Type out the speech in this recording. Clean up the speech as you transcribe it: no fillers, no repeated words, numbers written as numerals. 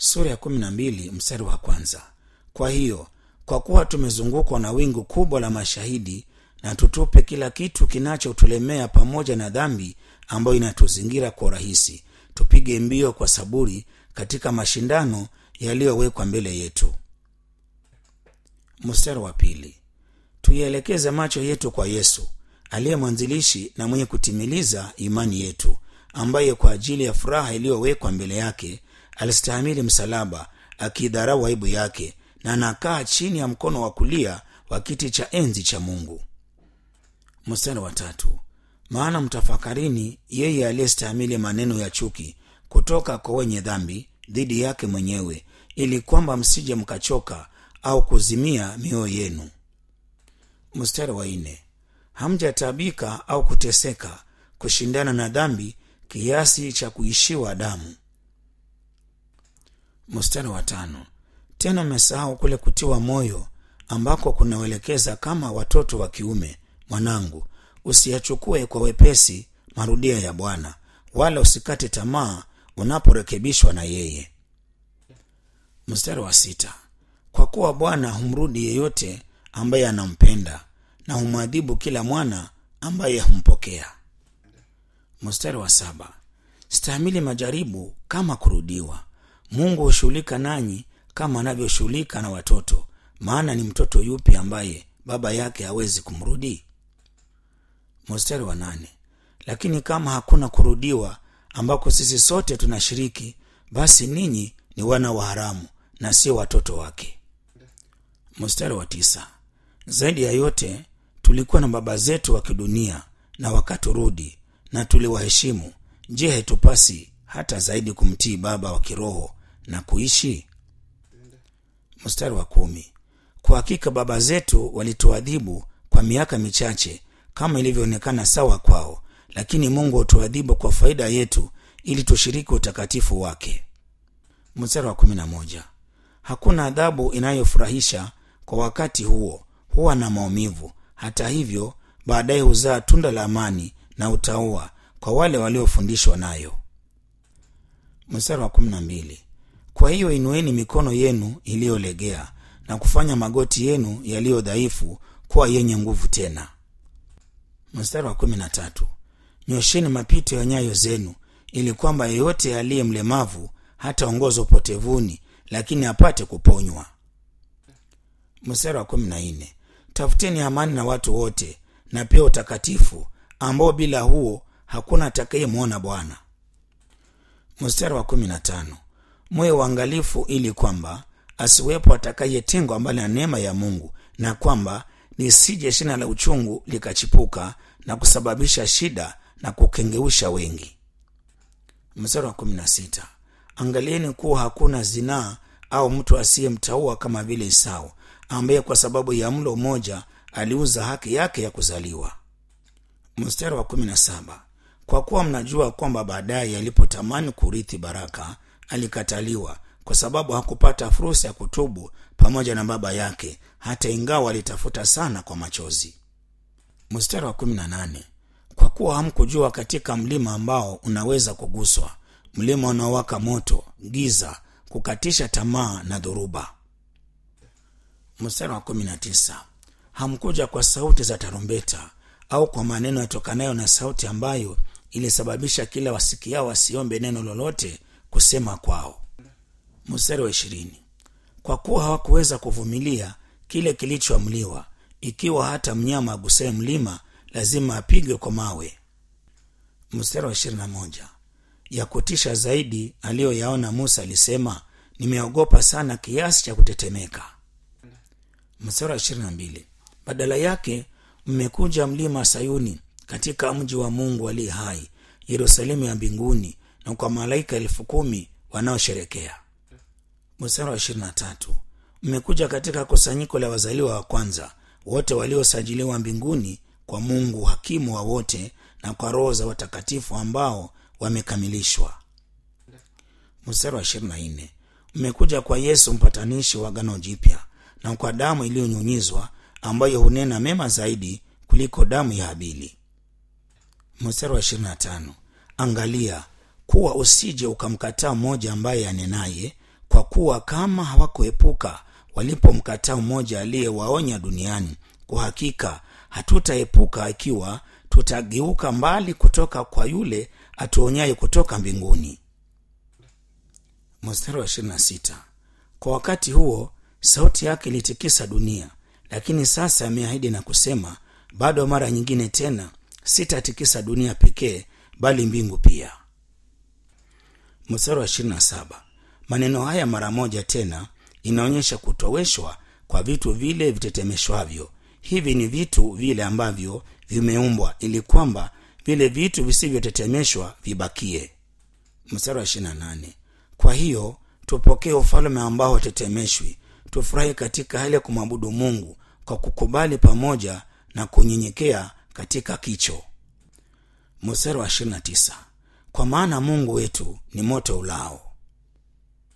Sura ya 12 mstari wa kwanza. Kwa hiyo, kwa kuwa tumezungukwa na wingu kubwa la mashahidi, na tutupe kila kitu kinachotulemea pamoja na dhambi ambayo inatuzingira kwa urahisi, tupige mbio kwa saburi katika mashindano yaliyowekwa mbele yetu. Mstari wa pili. Tuielekeze macho yetu kwa Yesu, aliye mwanzilishi na mwenye kutimiliza imani yetu, ambaye kwa ajili ya furaha iliyowekwa mbele yake alistahimili msalaba, akidharau aibu yake, na anakaa chini ya mkono wa kulia wa kiti cha enzi cha Mungu. Mstari wa tatu. Maana mtafakarini yeye aliyestahimili maneno ya chuki kutoka kwa wenye dhambi dhidi yake mwenyewe, ili kwamba msije mkachoka au kuzimia mioyo yenu. Mstari wa nne. Hamjataabika au kuteseka kushindana na dhambi kiasi cha kuishiwa damu. Mstari wa tano. Tena mmesahau kule kutiwa moyo ambako kunaelekeza kama watoto wa kiume. Mwanangu, usiyachukue kwa wepesi marudio ya Bwana, wala usikate tamaa unaporekebishwa na yeye. Mstari wa sita. Kwa kuwa Bwana humrudi yeyote ambaye anampenda, na humwadhibu kila mwana ambaye humpokea. Mstari wa saba. Stahimili majaribu kama kurudiwa. Mungu hushughulika nanyi kama anavyoshughulika na watoto, maana ni mtoto yupi ambaye baba yake hawezi kumrudi? Mstari wa nane. Lakini kama hakuna kurudiwa ambako sisi sote tunashiriki, basi ninyi ni wana wa haramu na sio watoto wake. Mstari wa tisa. Zaidi ya yote tulikuwa na baba zetu wa kidunia, na wakaturudi, na tuliwaheshimu. Je, haitupasi hata zaidi kumtii baba wa kiroho na kuishi? Mstari wa 10. Kwa hakika baba zetu walituadhibu kwa miaka michache kama ilivyoonekana sawa kwao, lakini Mungu hutuadhibu kwa faida yetu ili tushiriki utakatifu wake. Mstari wa 11. Hakuna adhabu inayofurahisha kwa wakati huo, huwa na maumivu. Hata hivyo baadaye huzaa tunda la amani na utaua kwa wale waliofundishwa nayo. Mstari wa 12. Kwa hiyo inueni mikono yenu iliyolegea na kufanya magoti yenu yaliyo dhaifu kuwa yenye nguvu tena. Mstari wa 13. Nyosheni mapito ya nyayo zenu, ili kwamba yeyote aliye mlemavu hataongozwa upotevuni, lakini apate kuponywa. Mstari wa 14. Tafuteni amani na watu wote, na pia utakatifu, ambao bila huo hakuna atakayemwona Bwana. Mstari wa 15. Mwe waangalifu ili kwamba asiwepo atakayetengwa mbali na neema ya Mungu, na kwamba lisije shina la uchungu likachipuka na kusababisha shida na kukengeusha wengi. Mstari wa 16. Angalieni kuwa hakuna zinaa au mtu asiyemtaua kama vile Esau, ambaye kwa sababu ya mlo mmoja aliuza haki yake ya kuzaliwa. Mstari wa 17. Kwa kuwa mnajua kwamba baadaye alipotamani kurithi baraka alikataliwa, kwa sababu hakupata fursa ya kutubu pamoja na baba yake, hata ingawa alitafuta sana kwa machozi. Mstari wa 18. Kwa kuwa hamkujua katika mlima ambao unaweza kuguswa, mlima unaowaka moto, giza, kukatisha tamaa na dhoruba. Mstari wa 19. Hamkuja kwa sauti za tarumbeta au kwa maneno yatokanayo na sauti ambayo ilisababisha kila wasikiao wasiombe neno lolote kusema kwao. Mstari wa 20. Kwa kuwa hawakuweza kuvumilia kile kilichoamliwa, ikiwa hata mnyama agusaye mlima lazima apigwe kwa mawe. Mstari wa 21. Ya kutisha zaidi aliyoyaona Musa alisema, nimeogopa sana kiasi cha kutetemeka. Mstari wa 22. Badala yake mmekuja mlima Sayuni, katika mji wa Mungu aliye hai, Yerusalemu ya mbinguni, na kwa malaika 10,000 wanaosherekea. Mstari wa 23. Mmekuja katika kusanyiko la wazaliwa wa kwanza, wote waliosajiliwa mbinguni kwa Mungu hakimu wa wote, na kwa roho za watakatifu ambao wamekamilishwa. Mstari wa 24. Mmekuja kwa Yesu mpatanishi wa agano jipya, na kwa damu iliyonyunyizwa ambayo hunena mema zaidi kuliko damu ya Habili. Mstari wa 25. Angalia kuwa usije ukamkataa mmoja ambaye anenaye, kwa kuwa kama hawakuepuka walipomkataa mmoja aliyewaonya duniani, kwa hakika hatutaepuka ikiwa tutageuka mbali kutoka kwa yule atuonyaye kutoka mbinguni. Mstari wa 26. Kwa wakati huo sauti yake ilitikisa dunia, lakini sasa ameahidi na kusema, bado mara nyingine tena sitatikisa dunia pekee, bali mbingu pia. Mstari wa 27. Maneno haya mara moja tena inaonyesha kutoweshwa kwa vitu vile vitetemeshwavyo. Hivi ni vitu vile ambavyo vimeumbwa ili kwamba vile vitu visivyotetemeshwa vibakie. Mstari wa 28. Kwa hiyo tupokee ufalme ambao hatetemeshwi, tufurahi katika hali ya kumwabudu Mungu kwa kukubali pamoja na kunyenyekea katika kicho. Mstari wa 29. Kwa maana Mungu wetu ni moto ulao.